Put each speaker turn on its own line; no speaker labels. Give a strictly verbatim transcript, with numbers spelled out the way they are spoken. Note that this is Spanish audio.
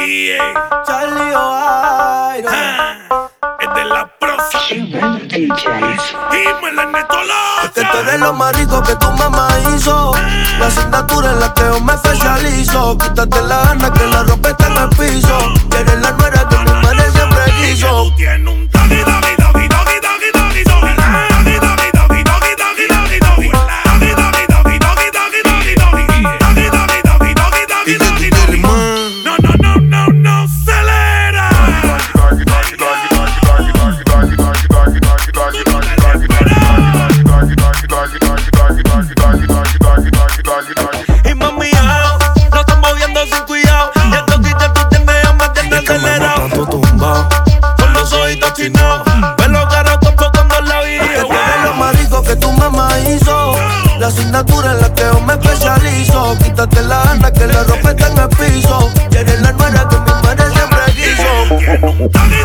yeah.
Charlie O'Hara.
Ah, es de la prosa.
D Js.
Y me la neto loca.
Que tú eres lo más rico que tu mamá hizo. La asignatura en la que yo me especializo. Quítate la gana que la ropa está en el piso. Y eres la nuera que mi madre siempre quiso.
Tú tienes un doggy, doggy, doggy, doggy, doggy, doggy, doggy. Doggy, doggy, doggy, doggy, doggy, doggy, doggy. Doggy, doggy, doggy, doggy, doggy, doggy, doggy. Doggy, doggy, doggy, doggy, doggy, doggy, doggy. No, no, no, no, no, acelera.
Y mami, ah, lo están moviendo sin cuidado. Y esto quita tú tienes a mantener acelerado. Tanto tumbado, con los ojitos chinados. Ve los caros topos cuando la vi. Que tú eres lo más rico que tu mamá hizo. La asignatura en la que yo me especializo. Quítate la gana que la ropa está en el piso. Y eres la nuera que mi madre siempre quiso.